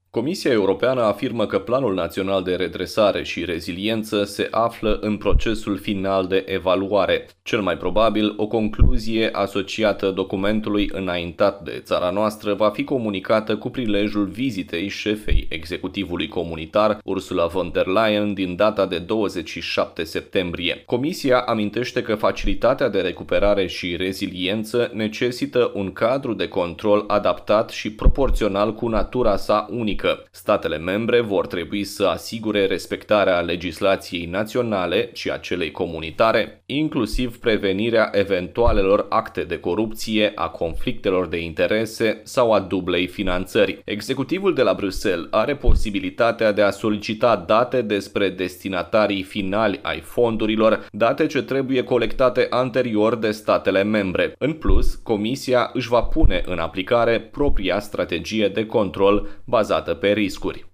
Comisia Europeană afirmă că Planul Național de Redresare și Reziliență se află în procesul final de evaluare. Cel mai probabil, o concluzie asociată documentului înaintat de țara noastră va fi comunicată cu prilejul vizitei șefei executivului comunitar, Ursula von der Leyen, din data de 27 septembrie. Comisia amintește că facilitatea de recuperare și reziliență necesită un cadru de control adaptat și proporțional cu natura sa unică. Statele membre vor trebui să asigure respectarea legislației naționale și a celei comunitare, inclusiv prevenirea eventualelor acte de corupție, a conflictelor de interese sau a dublei finanțări. Executivul de la Bruxelles are posibilitatea de a solicita date despre destinatarii finali ai fondurilor, date ce trebuie colectate anterior de statele membre. În plus, Comisia își va pune în aplicare propria strategie de control bazată pe riscuri.